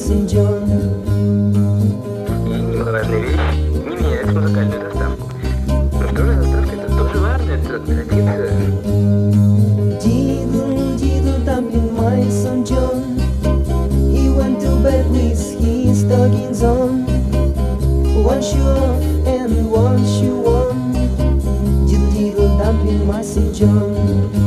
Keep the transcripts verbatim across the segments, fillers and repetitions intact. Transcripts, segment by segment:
son John. И важная вещь, не меняется музыкальную доставку. Скажи, доставка это тоже важно, это традиция. Diddle, diddle, dumpling, my son John. He went to bed with his stockings on. One shoe off and one shoe on. Diddle, diddle, dumpling, my son John.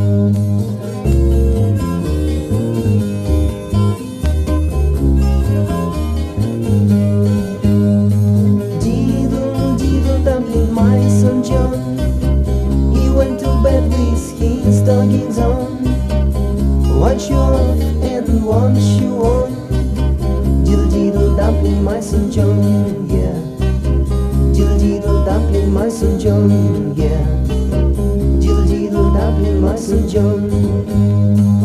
Stockings on, one shoe off and one shoe on. Diddle diddle dumpling, my son John, yeah. Diddle diddle dumpling, my son John, yeah. Diddle diddle dumpling, my son John.